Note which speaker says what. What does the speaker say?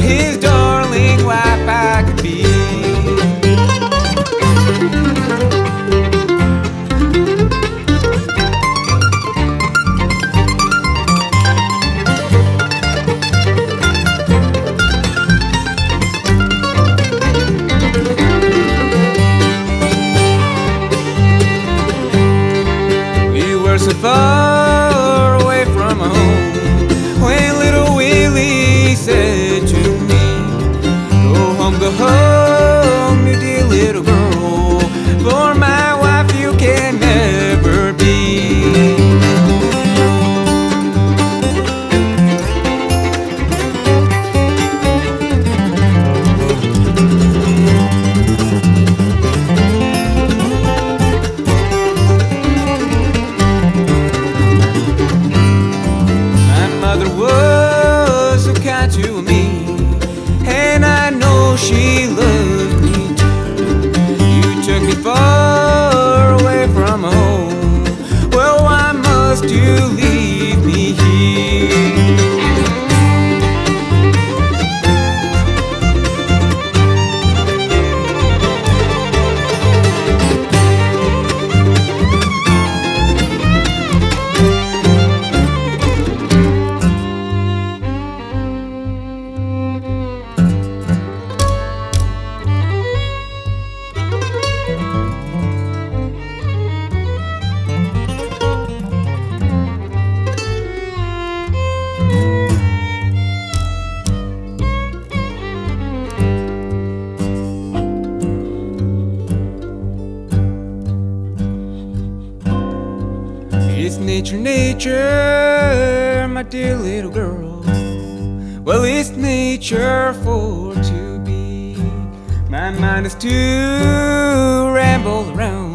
Speaker 1: his darling wife I could be. So far away from home, when little Willie said to me, go home, you dear little girl, for my wife you can never be. Mother was so kind to me, and I know she loved me too. You took me far away from home. Well, why must you leave me here? It's nature, nature, my dear little girl. Well, it's nature for to be. My mind is to ramble around.